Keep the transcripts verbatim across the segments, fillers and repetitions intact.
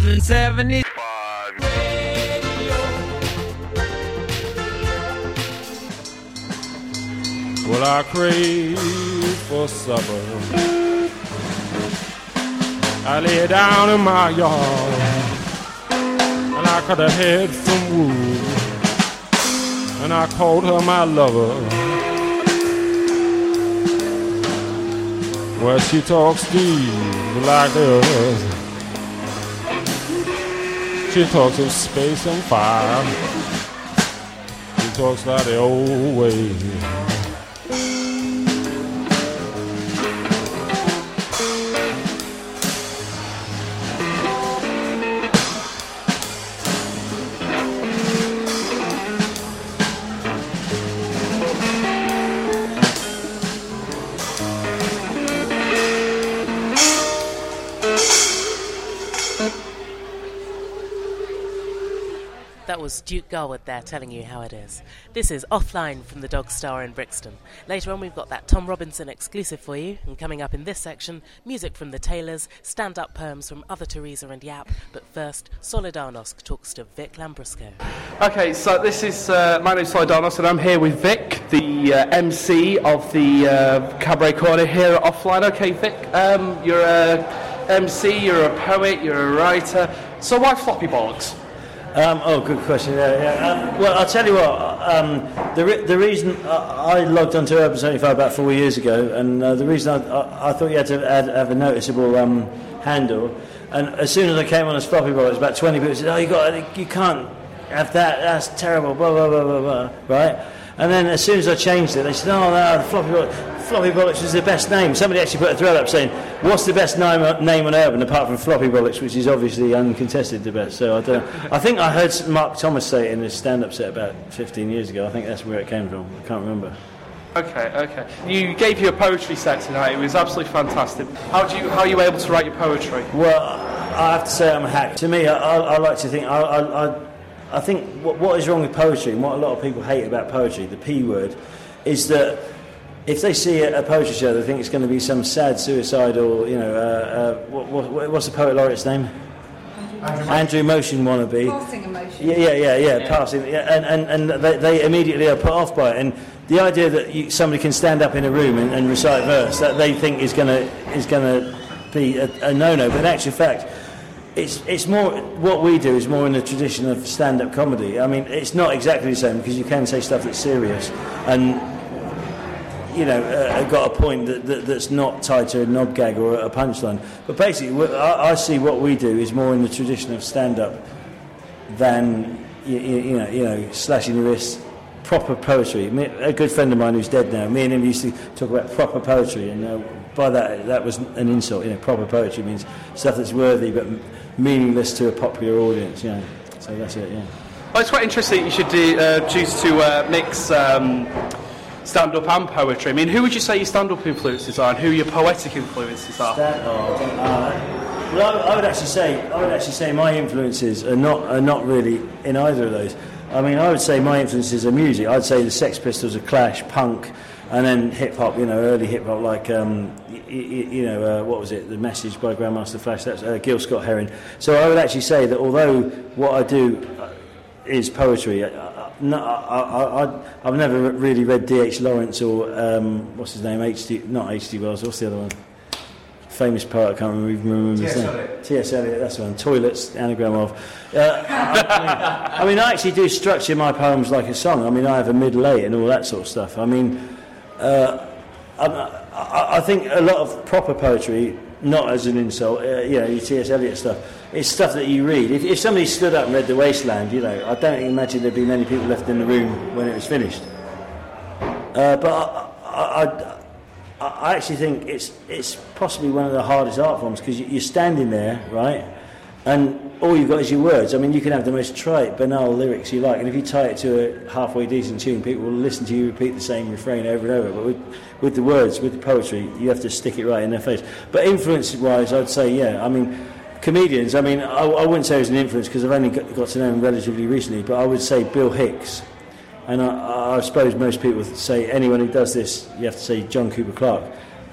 and seventy. Well, I crave for supper. I lay down in my yard, and I cut a head from wood, and I called her my lover. Well, she talks deep like this. She talks of space and fire. She talks like the old way. That was Duke Garwood there telling you how it is. This is Offline from the Dog Star in Brixton. Later on we've got that Tom Robinson exclusive for you, and coming up in this section, music from the Taylors, stand-up poems from Other Teresa and Yap, but first, Solidarnosc talks to Vic Lambrusco. Okay, so this is, uh, my name's Solidarnosc and I'm here with Vic, the uh, M C of the uh, Cabaret Corner here at Offline. Okay, Vic, um, you're a M C, you're a poet, you're a writer, so why Floppy Bollocks? Um, oh, good question. Yeah, yeah. Um, well, I'll tell you what. Um, the re- the reason I, I logged onto Urban seventy-five about four years ago, and uh, the reason I, I, I thought you had to add, have a noticeable um, handle, and as soon as I came on as Floppy Bollocks, about twenty people said, "Oh, you got, you can't have that. That's terrible." Blah blah blah blah blah. Right? And then as soon as I changed it, they said, "Oh no, the Floppy Bollocks." Floppy Bollocks is the best name. Somebody actually put a thread up saying, what's the best name, name on Urban apart from Floppy Bollocks, which is obviously uncontested the best. So I don't know. I think I heard Mark Thomas say it in his stand-up set about fifteen years ago. I think that's where it came from. I can't remember. Okay, okay. You gave your poetry set tonight. It was absolutely fantastic. How do you, how are you able to write your poetry? Well, I have to say I'm a hack. To me, I, I, I like to think, I, I, I, I think what, what is wrong with poetry, and what a lot of people hate about poetry, the P word, is that if they see a, a poetry show, they think it's going to be some sad suicidal, you know, uh, uh, what, what, what's the poet laureate's name? Andrew, Andrew Motion wannabe. Passing emotion. Yeah, yeah, yeah, yeah, yeah. passing. Yeah, and and, and they, they immediately are put off by it. And the idea that you, somebody can stand up in a room and, and recite verse that they think is going to is going to be a, a no-no, but in actual fact, it's it's more what we do is more in the tradition of stand-up comedy. I mean, it's not exactly the same because you can say stuff that's serious and, you know, uh, got a point that, that that's not tied to a knob gag or a punchline. But basically, I, I see what we do is more in the tradition of stand-up than you, you know, you know, slashing your wrists, proper poetry. Me, a good friend of mine who's dead now, me and him used to talk about proper poetry, and uh, by that that was an insult. You know, proper poetry means stuff that's worthy but meaningless to a popular audience. You know, so that's it. Yeah. Well, it's quite interesting. You should do, uh, choose to uh, mix. Um, stand-up and poetry. I mean, who would you say your stand-up influences are, and who your poetic influences are? Stand- oh, uh, well, I, I would actually say, I would actually say my influences are not are not really in either of those. I mean, I would say my influences are music. I'd say the Sex Pistols, are Clash, punk, and then hip-hop. You know, early hip-hop like um, y- y- you know, uh, what was it? The Message by Grandmaster Flash. That's uh, Gil Scott-Heron. So I would actually say that although what I do is poetry. I, No, I, I, I, I've never really read D H Lawrence or um, what's his name? H D, not H D Wells. What's the other one? Famous poet. I can't remember, even remember his name. T S Eliot. That's the one. Toilets. Anagram of. Uh, I, I mean, I actually do structure my poems like a song. I mean, I have a middle eight and all that sort of stuff. I mean, uh, I, I, I think a lot of proper poetry, not as an insult, uh, you know, T S Eliot stuff. It's stuff that you read. If, if somebody stood up and read The Wasteland, you know, I don't imagine there'd be many people left in the room when it was finished. Uh, but I, I, I, I actually think it's it's possibly one of the hardest art forms because you're standing there, right, and all you've got is your words. I mean, you can have the most trite, banal lyrics you like, and if you tie it to a halfway decent tune, people will listen to you repeat the same refrain over and over. But with, with the words, with the poetry, you have to stick it right in their face. But influence-wise, I'd say, yeah, I mean, comedians, I mean, I, I wouldn't say it was an influence because I've only got, got to know him relatively recently, but I would say Bill Hicks. And I, I suppose most people would say anyone who does this, you have to say John Cooper Clarke.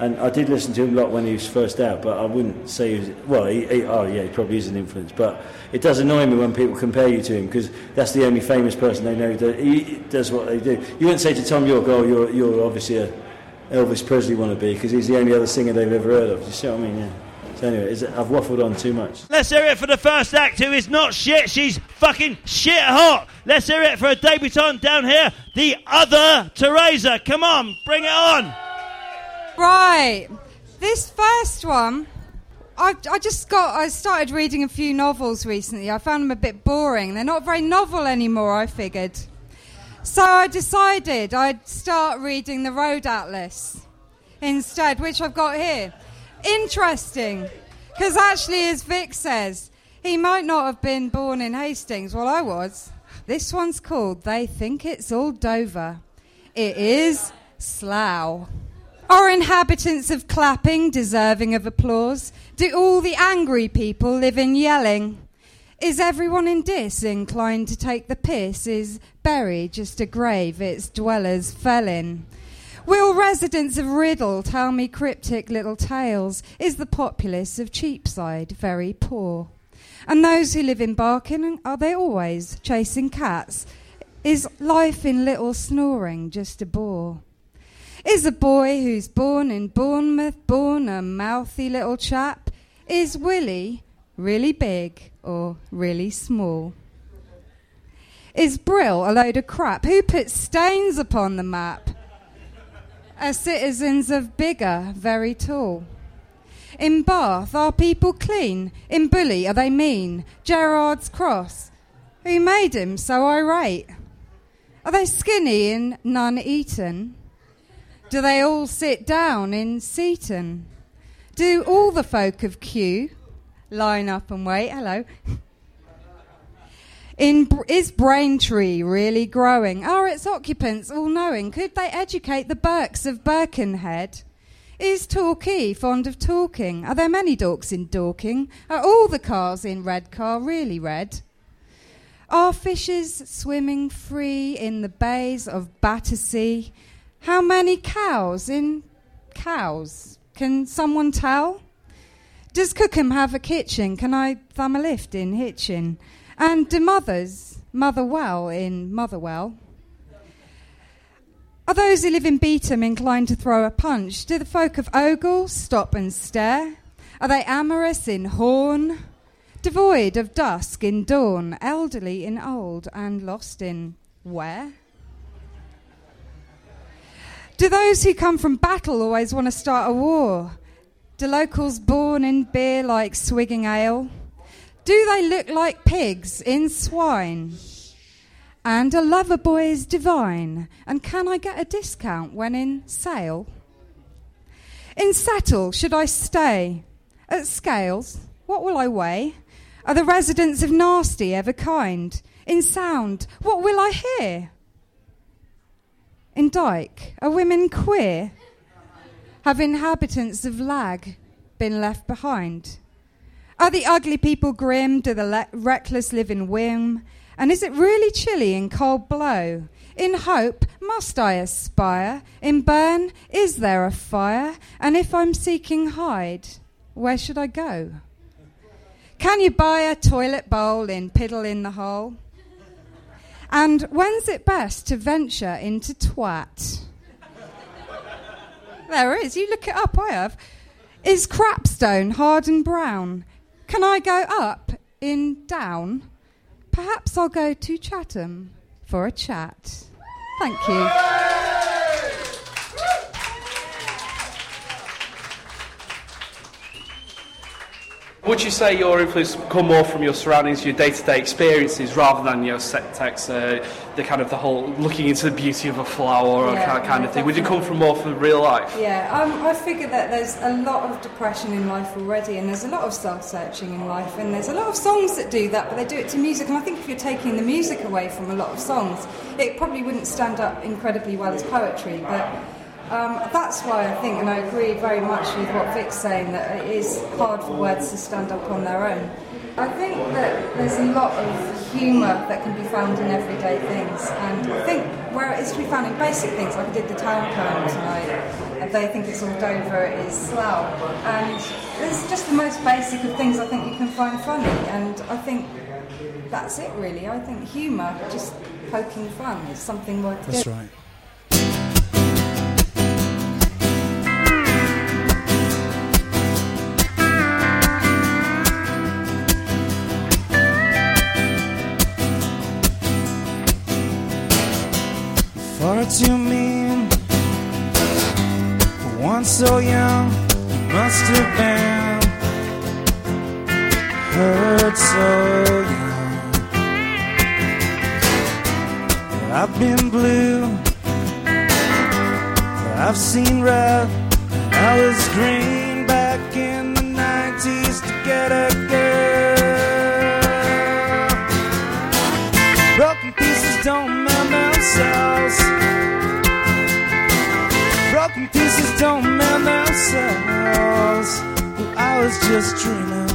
And I did listen to him a lot when he was first out, but I wouldn't say he was... Well, he, he, oh yeah, he probably is an influence, but it does annoy me when people compare you to him, because that's the only famous person they know that he does what they do. You wouldn't say to Tom York, oh, you're, you're obviously a Elvis Presley wannabe, because he's the only other singer they've ever heard of. You see what I mean? Yeah. So anyway, is it, I've waffled on too much. Let's hear it for the first act, who is not shit, she's fucking shit hot. Let's hear it for a debutante down here, the other Teresa. Come on, bring it on. Right. This first one, I, I just got, I started reading a few novels recently. I found them a bit boring. They're not very novel anymore, I figured. So I decided I'd start reading the Road Atlas instead, which I've got here. Interesting, because actually, as Vic says, he might not have been born in Hastings. Well, I was. This one's called They Think It's All Dover. It is Slough. Are inhabitants of Clapping deserving of applause? Do all the angry people live in Yelling? Is everyone in Dis inclined to take the piss? Is Bury just a grave its dwellers fell in? Will residents of Riddle tell me cryptic little tales? Is the populace of Cheapside very poor? And those who live in Barking, are they always chasing cats? Is life in Little Snoring just a bore? Is a boy who's born in Bournemouth born a mouthy little chap? Is Willie really big or really small? Is Brill a load of crap? Who puts stains upon the map? Are citizens of Biggar very tall? In Bath, are people clean? In Bully, are they mean? Gerrard's Cross, who made him so irate? Are they skinny in Nuneaton? Do they all sit down in Seaton? Do all the folk of Kew line up and wait? Hello. In, is Braintree really growing? Are its occupants all knowing? Could they educate the Burkes of Birkenhead? Is Torquay fond of talking? Are there many Dorks in Dorking? Are all the cars in Redcar really red? Are fishes swimming free in the bays of Battersea? How many cows in Cows? Can someone tell? Does Cookham have a kitchen? Can I thumb a lift in Hitchin? And do mothers Motherwell in Motherwell? Are those who live in Beetham inclined to throw a punch? Do the folk of Ogle stop and stare? Are they amorous in Horn? Devoid of dusk in dawn, elderly in old, and lost in where? Do those who come from battle always want to start a war? Do locals born in beer like swigging ale? Do they look like pigs in swine? And are lover boys divine? And can I get a discount when in sale? In Settle, should I stay? At Scales, what will I weigh? Are the residents of Nasty ever kind? In Sound, what will I hear? In Dyke, are women queer? Have inhabitants of Lag been left behind? Are the ugly people grim? Do the le- reckless live in whim? And is it really chilly in cold blow? In Hope, must I aspire? In Burn, is there a fire? And if I'm seeking hide, where should I go? Can you buy a toilet bowl in Piddle in the Hole? And when's it best to venture into twat? There it is. You look it up, I have. Is Crapstone hard and brown? Can I go up in down? Perhaps I'll go to Chatham for a chat. Thank you. Would you say your influence come more from your surroundings, your day-to-day experiences, rather than your set text, uh, the kind of the whole looking into the beauty of a flower or yeah, kind, kind yeah, of thing? Would you come from more from real life? Yeah, um, I figure that there's a lot of depression in life already, and there's a lot of soul-searching in life, and there's a lot of songs that do that, but they do it to music. And I think if you're taking the music away from a lot of songs, it probably wouldn't stand up incredibly well as poetry, but Um, that's why I think, and I agree very much with what Vic's saying, that it is hard for words to stand up on their own. I think that there's a lot of humour that can be found in everyday things, and I think where it is to be found in basic things, like I did the town poem tonight, and they think it's all Dover is Slough. And it's just the most basic of things I think you can find funny, and I think that's it really. I think humour, just poking fun, is something worth doing. That's right. Far too mean, for one so young, must have been hurt so young. I've been blue, I've seen red, I was green back in the nineties to get a girl. Broken pieces don't mend themselves. Broken pieces don't mend themselves. Well, I was just dreaming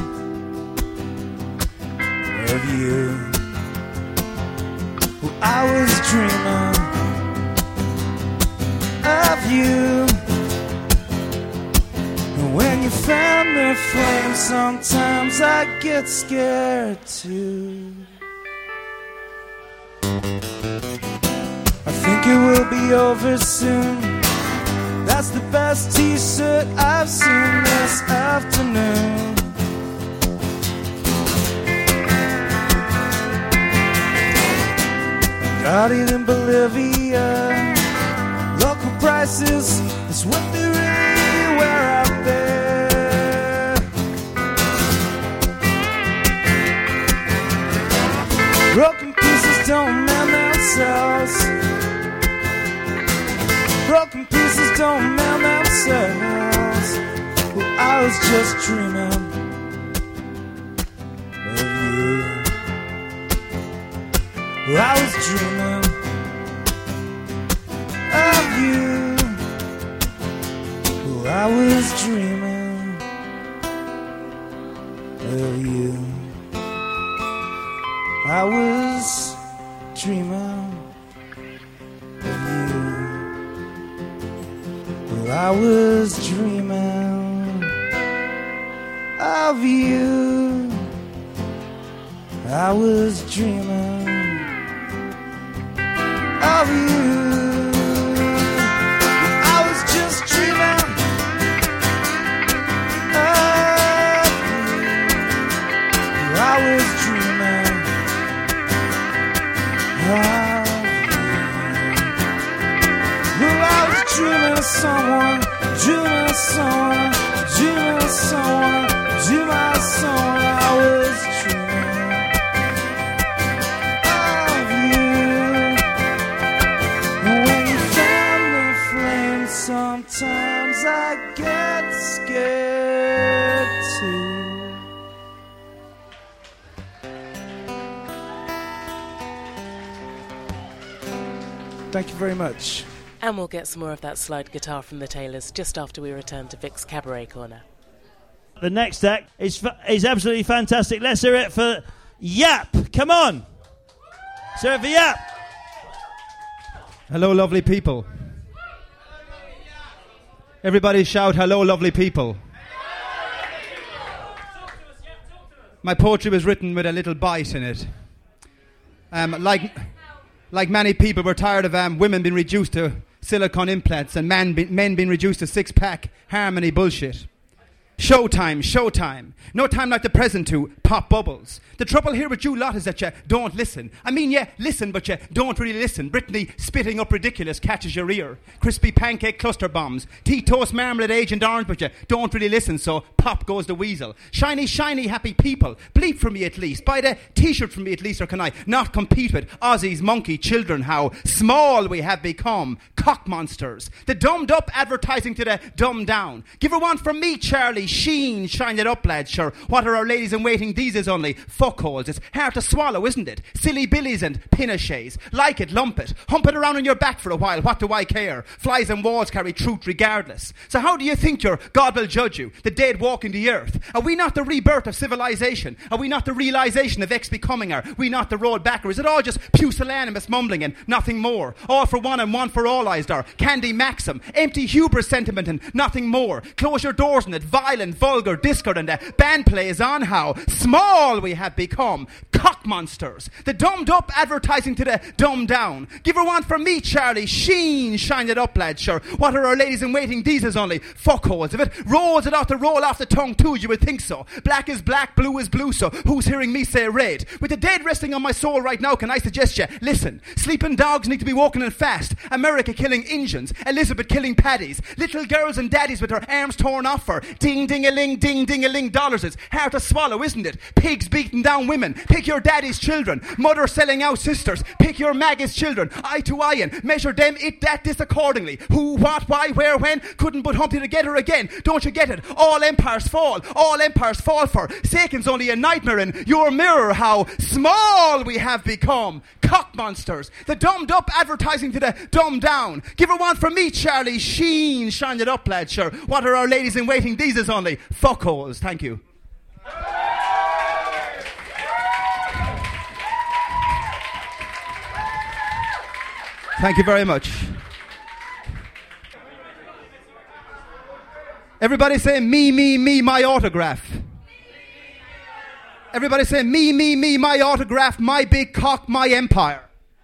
of you. Well, I was dreaming of you. And when you fan the flame, sometimes I get scared too. I think it will be over soon. That's the best t-shirt I've seen this afternoon. Got it in Bolivia. Local prices is what they really wear out there. Broken pieces don't mend themselves. Broken pieces don't mend themselves. Well, I was just dreaming of you. Well, I was dreaming of you. Well, I was dreaming of you. I was dreaming of you. I was dreaming of you. I was dreaming of you. I was just dreaming of you. I was dreaming of you. Well, I was dreaming of someone, dreaming of someone, dreaming of someone, dreaming of someone. I was dreaming of you. When you fan the flame, sometimes I get scared too. Thank you very much. And we'll get some more of that slide guitar from the Taylors just after we return to Vic's Cabaret Corner. The next act is fa- is absolutely fantastic. Let's hear it for Yap. Come on. Let's hear it for Yap. Hello, lovely people. Everybody shout, hello, lovely people. My poetry was written with a little bite in it. Um, like, like many people, we're tired of um, women being reduced to silicone implants and men, be, men being reduced to six-pack harmony bullshit. Showtime, showtime. No time like the present to pop bubbles. The trouble here with you lot is that you don't listen. I mean, yeah, listen, but you don't really listen. Brittany spitting up ridiculous catches your ear. Crispy pancake cluster bombs. Tea toast marmalade agent orange, but you don't really listen, so pop goes the weasel. Shiny, shiny, happy people. Bleep for me at least. Buy the t-shirt for me at least, or can I not compete with Aussie's monkey children? How small we have become. Cock monsters. The dumbed up advertising to the dumbed down. Give her one from me, Charlie. Sheen, shine it up, lads, sure. What are our ladies in waiting these is only fuckholes. It's hard to swallow, isn't it? Silly billies and pinaches. Like it, lump it. Hump it around on your back for a while. What do I care? Flies and walls carry truth regardless. So how do you think your God will judge you? The dead walking the earth. Are we not the rebirth of civilization? Are we not the realization of X becoming? Are we not the road back? Or is it all just pusillanimous mumbling and nothing more? All for one and one for all, eyes are candy maxim. Empty hubris sentiment and nothing more. Close your doors on it. Violent, vulgar, discord, and the band plays on how small we have become. Cock monsters. The dumbed up advertising to the dumbed down. Give her one for me, Charlie Sheen. Shine it up, lad, sure. What are our ladies in waiting? These is only fuckholes. If it rolls it out to roll off the tongue too, you would think so. Black is black, blue is blue, so who's hearing me say red? With the dead resting on my soul right now, can I suggest you, listen, sleeping dogs need to be woken and fast. America killing Indians, Elizabeth killing paddies, little girls and daddies with their arms torn off for ding-ding-a-ling, ding-ding-a-ling dollars. It's hard to swallow, isn't it? Pigs beating down women, pick your daddy's children, mother selling out sisters, pick your maggot's children, eye to eye and measure them, it, that, this accordingly. Who, what, why, where, when, couldn't but hump you together again. Don't you get it? All empires fall, all empires fall for Satan's only a nightmare in your mirror. How small we have become. Cock monsters. The dumbed up advertising to the dumbed down. Give her one for me, Charlie Sheen. Shine it up, lad, sure. What are our ladies in waiting? These is only fuckholes. Thank you. Thank you very much. Everybody say me, me, me, my autograph. Everybody say me, me, me, my autograph, my big cock, my empire.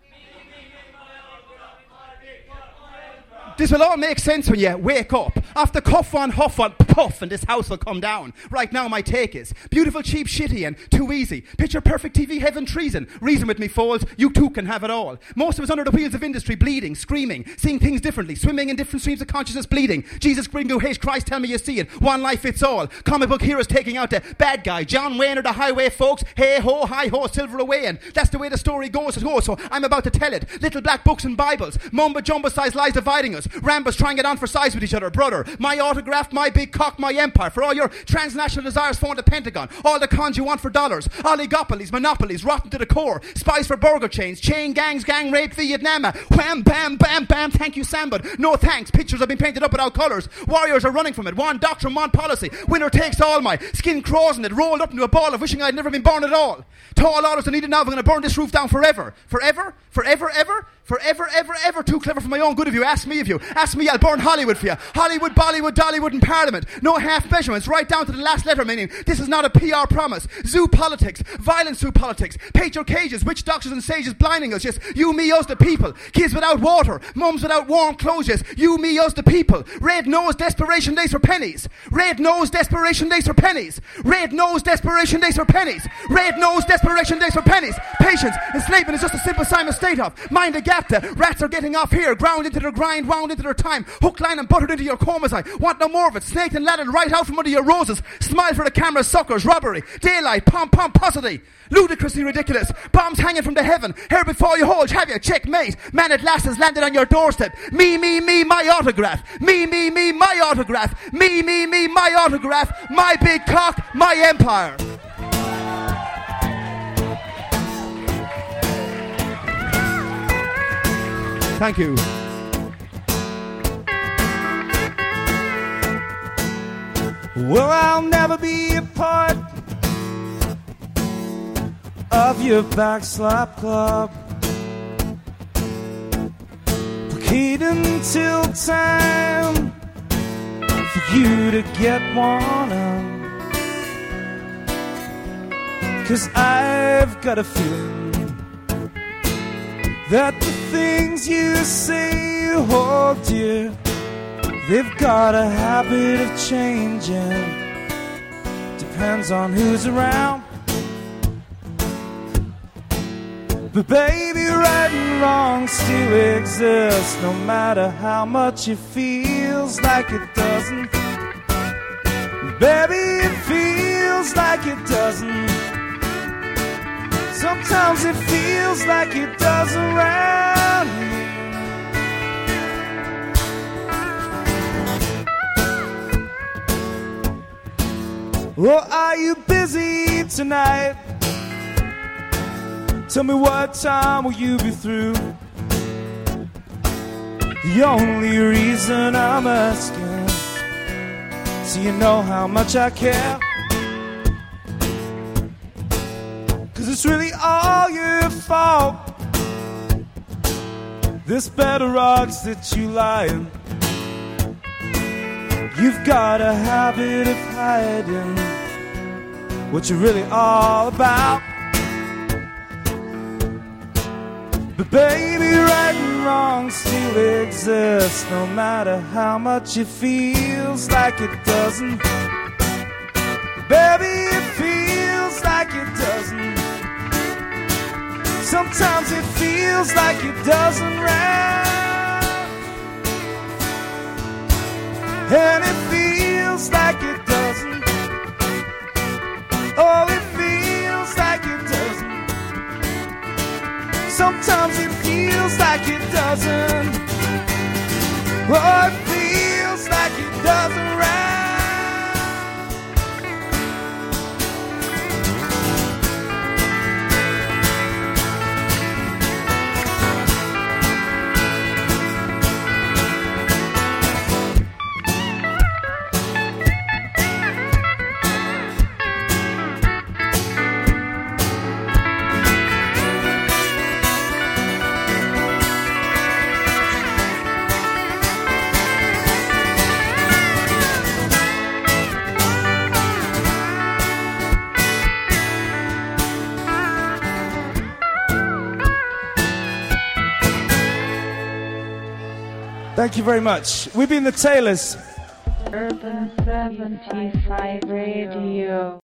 This will all make sense when you wake up. After cuff on, huff on, puff, and this house will come down. Right now my take is beautiful, cheap, shitty, and too easy. Picture perfect T V, heaven, treason. Reason with me, fools, you too can have it all. Most of us under the wheels of industry, bleeding, screaming, seeing things differently, swimming in different streams of consciousness, bleeding. Jesus, bring you hate, Christ, tell me you see it. One life fits all. Comic book heroes taking out the bad guy. John Wayne or the highway folks. Hey ho, hi ho, silver away. And that's the way the story goes. So I'm about to tell it. Little black books and Bibles. Mumbo jumbo sized lies dividing us. Rambos trying it on for size with each other. Brother, my autograph, my big cock, my empire. For all your transnational desires for the Pentagon. All the cons you want for dollars. Oligopolies, monopolies, rotten to the core. Spies for burger chains. Chain gangs, gang rape, Vietnam. Wham, bam, bam, bam. Thank you, Sam, but no thanks. Pictures have been painted up without colours. Warriors are running from it. One doctrine, one policy. Winner takes all. My skin crawls in it. Rolled up into a ball of wishing I'd never been born at all. Tall orders I need it now. I'm going to burn this roof down forever. Forever? Forever, ever? Forever, ever, ever too clever for my own good of you. Ask me of you. Ask me, I'll burn Hollywood for you. Hollywood, Bollywood, Dollywood and Parliament. No half measurements, right down to the last letter, meaning this is not a P R promise. Zoo politics, violent zoo politics. Patriot cages, witch doctors and sages blinding us. Yes, you, me, us, the people. Kids without water, mums without warm clothes. Yes, you, me, us, the people. Red nose, desperation days for pennies. Red nose, desperation days for pennies. Red nose, desperation days for pennies. Red nose, desperation days for pennies. Patience, enslavement is just a simple sign of state of. Mind a gap. The rats are getting off here, ground into their grind, wound into their time, hook, line and buttered into your comas. I want no more of it. Snaked and laddered right out from under your roses. Smile for the camera, suckers, robbery, daylight, pom pomposity, ludicrously ridiculous. Bombs hanging from the heaven. Here before you hold, have you checkmate? Man at last has landed on your doorstep. Me, me, me, my autograph. Me, me, me, my autograph. Me, me, me, my autograph. My big cock, my empire. Thank you. Well, I'll never be a part of your backslap club. Wait until time for you to get one up. 'Cause I've got a feeling that the things you say you hold dear, they've got a habit of changing. Depends on who's around. But baby, right and wrong still exists, no matter how much it feels like it doesn't. Baby, it feels like it doesn't. Sometimes it feels like it does around here. Or are you busy tonight. Tell me what time will you be through? The only reason I'm asking, so you know how much I care. Cause it's really all your fault, this bed of rocks that you lie in. You've got a habit of hiding what you're really all about. But baby, right and wrong still exists, no matter how much it feels like it doesn't. Baby, it feels like it doesn't. Sometimes it feels like it doesn't round, and it feels like it doesn't. Oh, it feels like it doesn't. Sometimes it feels like it doesn't. Oh, it feels like it doesn't round. Thank you very much. We've been the Taylors. Urban seventy-five Radio.